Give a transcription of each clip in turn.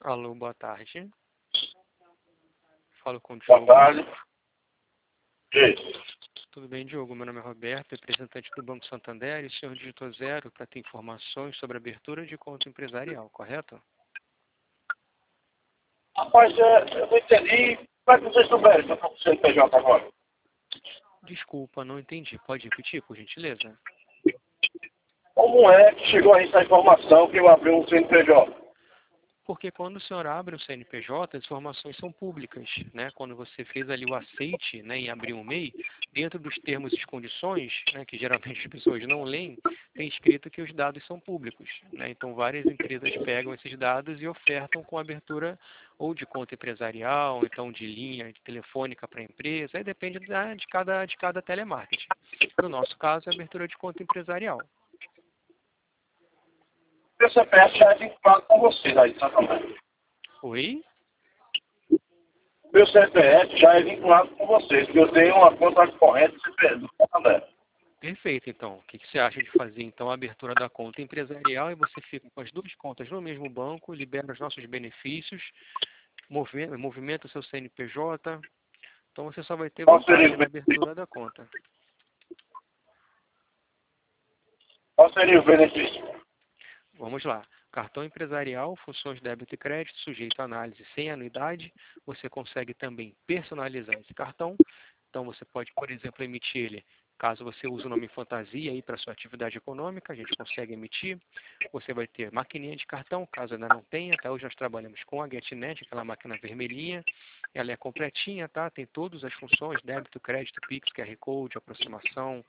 Alô, boa tarde. Falo com o Boa Diogo. tarde. Isso. Tudo bem, Diogo? Meu nome é Roberto, representante do Banco Santander, e o senhor digitou 0 para ter informações sobre a abertura de conta empresarial, correto? Rapaz, eu não entendi. Como é que vocês souberam que eu estou com o CNPJ agora? Desculpa, não entendi. Pode repetir, por gentileza? Como é que chegou a essa informação que eu abri um CNPJ? Porque quando o senhor abre o CNPJ, as informações são públicas, né? Quando você fez ali o aceite, né, em abrir um MEI, dentro dos termos e condições, né, que geralmente as pessoas não leem, tem escrito que os dados são públicos, né? Então várias empresas pegam esses dados e ofertam com abertura ou de conta empresarial, ou então de linha de telefônica para a empresa, aí depende de cada telemarketing. No nosso caso, é abertura de conta empresarial. Meu CPF já é vinculado com vocês aí, exatamente. Oi? Meu CPF já é vinculado com vocês, porque eu tenho uma conta corrente do Santander. Perfeito, então. O que você acha de fazer, então, a abertura da conta empresarial e você fica com as duas contas no mesmo banco, libera os nossos benefícios, movimenta o seu CNPJ, então você só vai ter Qual seria vantagem o na benefício? abertura da conta. Qual seria o benefício? Vamos lá. Cartão empresarial, funções de débito e crédito, sujeito à análise sem anuidade. Você consegue também personalizar esse cartão. Então, você pode, por exemplo, emitir ele. Caso você use o nome fantasia aí para sua atividade econômica, a gente consegue emitir. Você vai ter maquininha de cartão, caso ainda não tenha. Até hoje nós trabalhamos com a GetNet, aquela máquina vermelhinha. Ela é completinha, tá? Tem todas as funções, débito, crédito, Pix, QR Code, aproximação,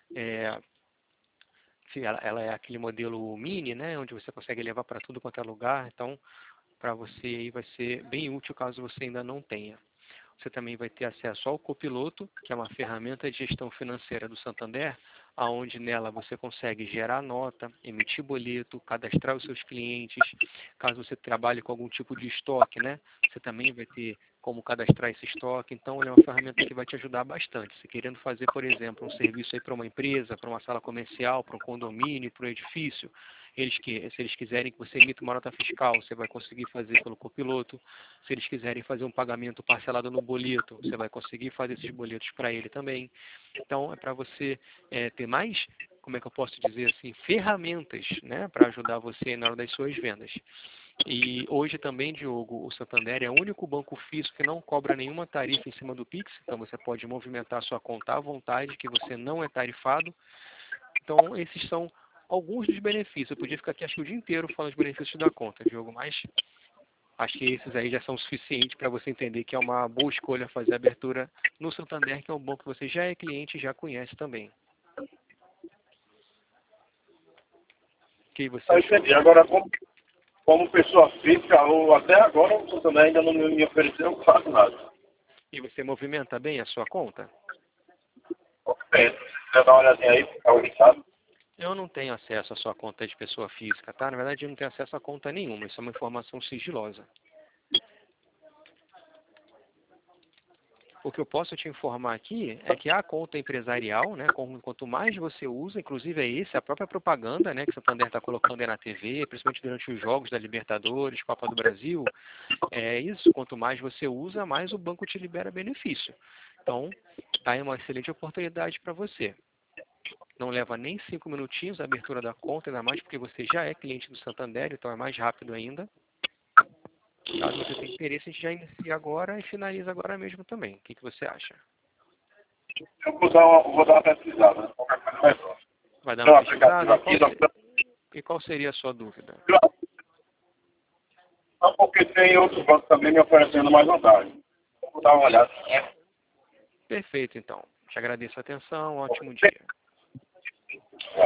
ela é aquele modelo mini, né, onde você consegue levar para tudo quanto é lugar, então para você aí vai ser bem útil caso você ainda não tenha. Você também vai ter acesso ao Copiloto, que é uma ferramenta de gestão financeira do Santander, aonde nela você consegue gerar nota, emitir boleto, cadastrar os seus clientes. Caso você trabalhe com algum tipo de estoque, né, você também vai ter como cadastrar esse estoque. Então, ela é uma ferramenta que vai te ajudar bastante. Se querendo fazer, por exemplo, um serviço aí para uma empresa, para uma sala comercial, para um condomínio, para um edifício, se eles quiserem que você emita uma nota fiscal, você vai conseguir fazer pelo Copiloto. Se eles quiserem fazer um pagamento parcelado no boleto, você vai conseguir fazer esses boletos para ele também. Então, é para você ter mais, como é que eu posso dizer assim, ferramentas, né, para ajudar você na hora das suas vendas. E hoje também, Diogo, o Santander é o único banco físico que não cobra nenhuma tarifa em cima do Pix, então você pode movimentar sua conta à vontade, que você não é tarifado. Então, esses são alguns dos benefícios. Eu podia ficar aqui acho que o dia inteiro falando dos benefícios da conta, Diogo, mas acho que esses aí já são suficientes para você entender que é uma boa escolha fazer a abertura no Santander, que é um banco que você já é cliente e já conhece também. O que você Eu achou? entendi. Agora, como pessoa física, até agora o Santander ainda não me ofereceu quase nada. E você movimenta bem a sua conta? Se quiser dar uma olhadinha aí, fica orientado. Eu não tenho acesso à sua conta de pessoa física, tá? Na verdade, eu não tenho acesso a conta nenhuma. Isso é uma informação sigilosa. O que eu posso te informar aqui é que a conta empresarial, né, quanto mais você usa, inclusive é esse, a própria propaganda, né, que o Santander está colocando aí na TV, principalmente durante os jogos da Libertadores, Copa do Brasil, é isso, quanto mais você usa, mais o banco te libera benefício. Então, tá aí uma excelente oportunidade para você. Não leva nem 5 minutinhos a abertura da conta, ainda mais porque você já é cliente do Santander, então é mais rápido ainda. Caso você tenha interesse, a gente já inicia agora e finaliza agora mesmo também. O que você acha? Eu vou dar uma pesquisada, né? Qualquer coisa vai ser. Vai dar Tem um uma aplicativo pesquisada? aqui, E qual seria a sua dúvida? só porque tem outros bancos também me oferecendo mais vantagem. Vou dar uma olhada. Perfeito, então. Te agradeço a atenção. Ótimo dia.